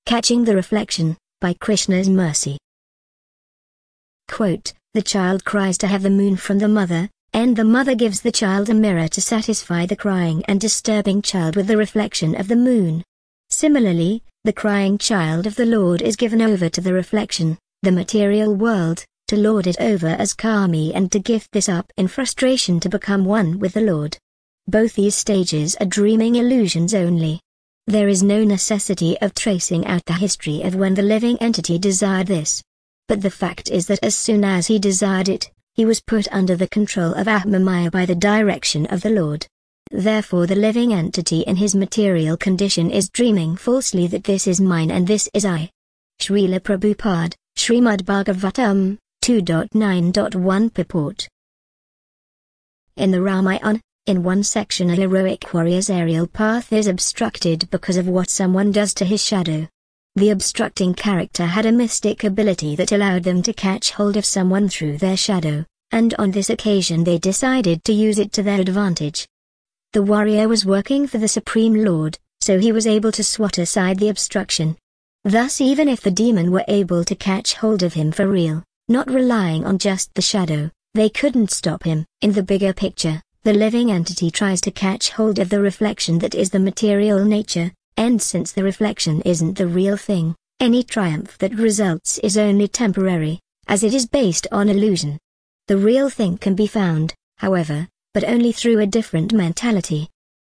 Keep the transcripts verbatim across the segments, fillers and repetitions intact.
Catching the Reflection, by Krishna's Mercy. Quote, the child cries to have the moon from the mother, and the mother gives the child a mirror to satisfy the crying and disturbing child with the reflection of the moon. Similarly, the crying child of the Lord is given over to the reflection, the material world, to lord it over as Kami and to give this up in frustration to become one with the Lord. Both these stages are dreaming illusions only. There is no necessity of tracing out the history of when the living entity desired this. But the fact is that as soon as he desired it, he was put under the control of Ahmamaya by the direction of the Lord. Therefore the living entity in his material condition is dreaming falsely that this is mine and this is I. Srila Prabhupada, Srimad Bhagavatam, two point nine point one Purport. In the Ramayana, in one section a heroic warrior's aerial path is obstructed because of what someone does to his shadow. The obstructing character had a mystic ability that allowed them to catch hold of someone through their shadow, and on this occasion they decided to use it to their advantage. The warrior was working for the Supreme Lord, so he was able to swat aside the obstruction. Thus even if the demon were able to catch hold of him for real, not relying on just the shadow, they couldn't stop him. In the bigger picture, the living entity tries to catch hold of the reflection that is the material nature, and since the reflection isn't the real thing, any triumph that results is only temporary, as it is based on illusion. The real thing can be found, however, but only through a different mentality.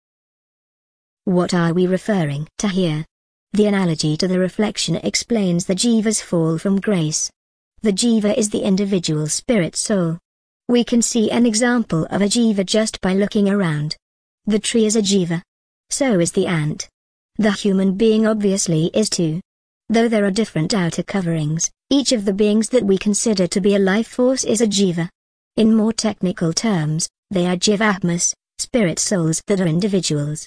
What are we referring to here? The analogy to the reflection explains the jiva's fall from grace. The jiva is the individual spirit soul. We can see an example of a jiva just by looking around. The tree is a jiva. So is the ant. The human being obviously is too. Though there are different outer coverings, each of the beings that we consider to be a life force is a jiva. In more technical terms, they are jivatmas, spirit souls that are individuals.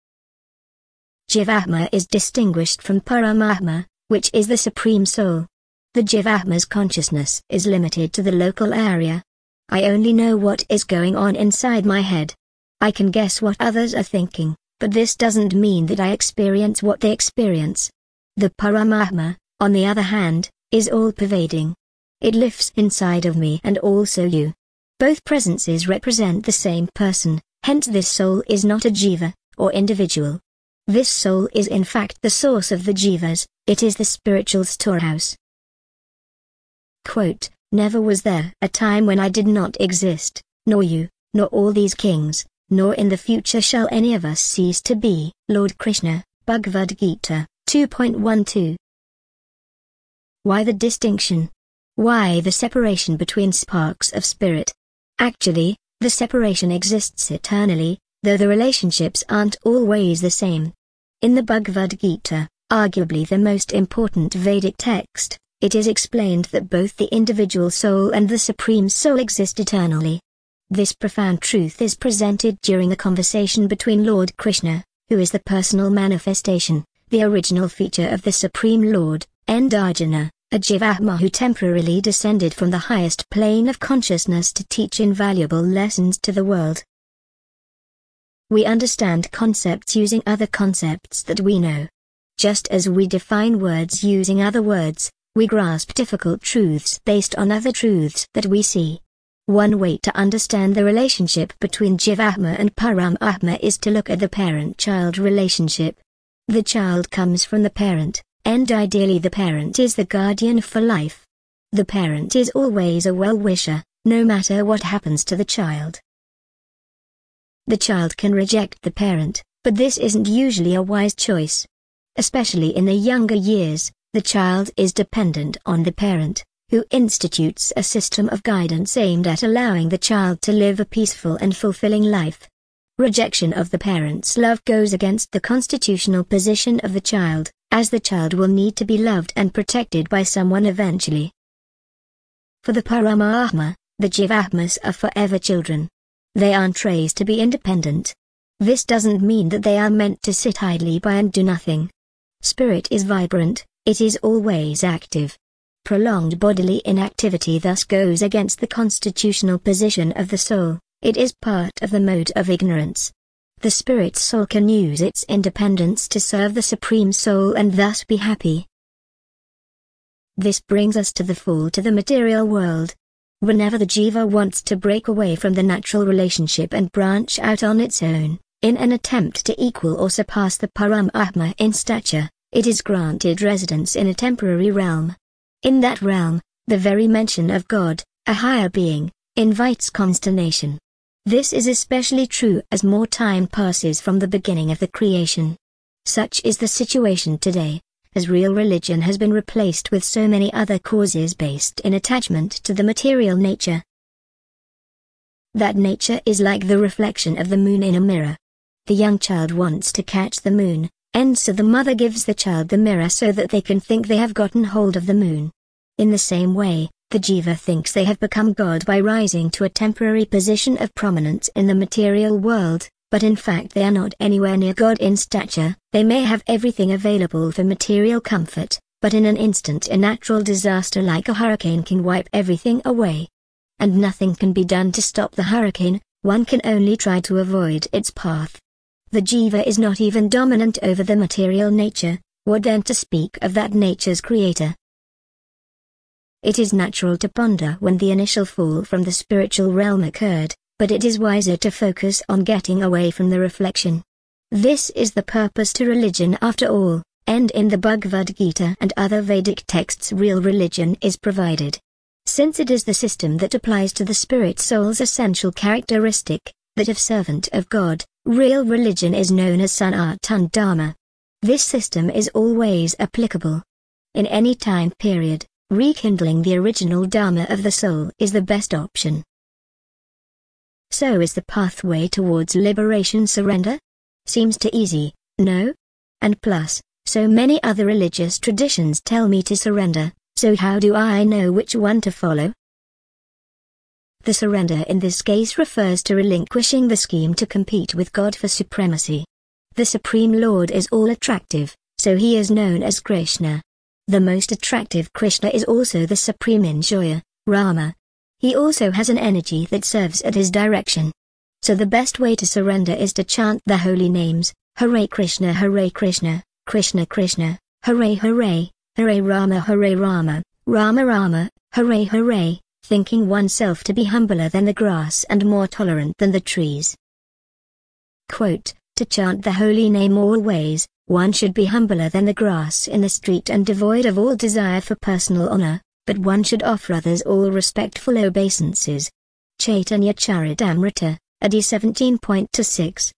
Jivatma is distinguished from Paramatma, which is the Supreme Soul. The Jivatma's consciousness is limited to the local area. I only know what is going on inside my head. I can guess what others are thinking, but this doesn't mean that I experience what they experience. The Paramatma, on the other hand, is all-pervading. It lives inside of me and also you. Both presences represent the same person, hence this soul is not a jiva, or individual. This soul is in fact the source of the jivas, it is the spiritual storehouse. Quote, never was there a time when I did not exist, nor you, nor all these kings, nor in the future shall any of us cease to be. Lord Krishna, Bhagavad Gita, two point twelve. Why the distinction? Why the separation between sparks of spirit? Actually, the separation exists eternally, though the relationships aren't always the same. In the Bhagavad Gita, arguably the most important Vedic text, it is explained that both the individual soul and the Supreme Soul exist eternally. This profound truth is presented during the conversation between Lord Krishna, who is the personal manifestation, the original feature of the Supreme Lord, and Arjuna, a Jivatma who temporarily descended from the highest plane of consciousness to teach invaluable lessons to the world. We understand concepts using other concepts that we know. Just as we define words using other words, we grasp difficult truths based on other truths that we see. One way to understand the relationship between Jivatma and Paramatma is to look at the parent-child relationship. The child comes from the parent, and ideally the parent is the guardian for life. The parent is always a well-wisher, no matter what happens to the child. The child can reject the parent, but this isn't usually a wise choice. Especially in the younger years, the child is dependent on the parent, who institutes a system of guidance aimed at allowing the child to live a peaceful and fulfilling life. Rejection of the parent's love goes against the constitutional position of the child, as the child will need to be loved and protected by someone eventually. For the Paramatma, the Jivatmas are forever children. They aren't raised to be independent. This doesn't mean that they are meant to sit idly by and do nothing. Spirit is vibrant, it is always active. Prolonged bodily inactivity thus goes against the constitutional position of the soul, it is part of the mode of ignorance. the spirit soul can use its independence to serve the Supreme Soul and thus be happy. This brings us to the fall to the material world. Whenever the jiva wants to break away from the natural relationship and branch out on its own, in an attempt to equal or surpass the Paramatma in stature, it is granted residence in a temporary realm. In that realm, the very mention of God, a higher being, invites consternation. This is especially true as more time passes from the beginning of the creation. Such is the situation today, as real religion has been replaced with so many other causes based in attachment to the material nature. That nature is like the reflection of the moon in a mirror. The young child wants to catch the moon, and so the mother gives the child the mirror so that they can think they have gotten hold of the moon. In the same way, the jiva thinks they have become God by rising to a temporary position of prominence in the material world, but in fact they are not anywhere near God in stature. They may have everything available for material comfort, but in an instant a natural disaster like a hurricane can wipe everything away. And nothing can be done to stop the hurricane, one can only try to avoid its path. The jiva is not even dominant over the material nature, what then to speak of that nature's creator? It is natural to ponder when the initial fall from the spiritual realm occurred, but it is wiser to focus on getting away from the reflection. This is the purpose to religion after all, and in the Bhagavad Gita and other Vedic texts real religion is provided. Since it is the system that applies to the spirit soul's essential characteristic, that of servant of God, real religion is known as Sanatana Dharma. This system is always applicable. In any time period, rekindling the original Dharma of the soul is the best option. So is the pathway towards liberation surrender? Seems too easy, no? And plus, so many other religious traditions tell me to surrender, so how do I know which one to follow? The surrender in this case refers to relinquishing the scheme to compete with God for supremacy. The Supreme Lord is all-attractive, so he is known as Krishna. The most attractive Krishna is also the supreme enjoyer, Rama. He also has an energy that serves at his direction. So the best way to surrender is to chant the holy names, Hare Krishna Hare Krishna, Krishna Krishna, Hare Hare, Hare Rama Hare Rama, Rama Rama, Hare Hare, thinking oneself to be humbler than the grass and more tolerant than the trees. Quote, to chant the holy name always, one should be humbler than the grass in the street and devoid of all desire for personal honor, but one should offer others all respectful obeisances. Chaitanya Charitamrita, A D seventeen point twenty-six.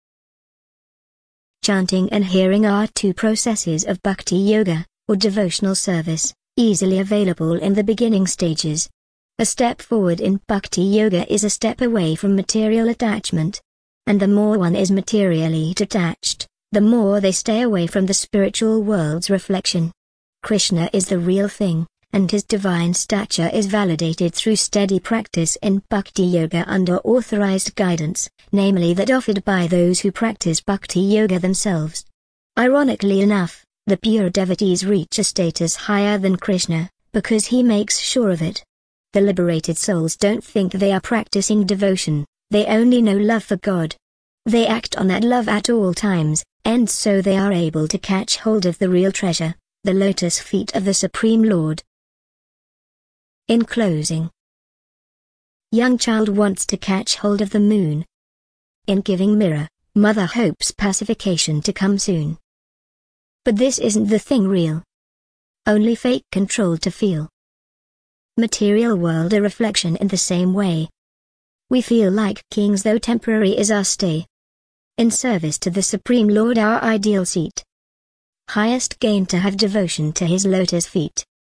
Chanting and hearing are two processes of bhakti yoga, or devotional service, easily available in the beginning stages. A step forward in bhakti yoga is a step away from material attachment. And the more one is materially detached, the more they stay away from the spiritual world's reflection. Krishna is the real thing, and his divine stature is validated through steady practice in bhakti yoga under authorized guidance, namely that offered by those who practice bhakti yoga themselves. Ironically enough, the pure devotees reach a status higher than Krishna, because he makes sure of it. The liberated souls don't think they are practicing devotion, they only know love for God. They act on that love at all times, and so they are able to catch hold of the real treasure, the lotus feet of the Supreme Lord. In closing, young child wants to catch hold of the moon. In giving mirror, mother hopes pacification to come soon. But this isn't the thing real. Only fake control to feel. Material world a reflection in the same way. We feel like kings though temporary is our stay. In service to the Supreme Lord our ideal seat. Highest gain to have devotion to his lotus feet.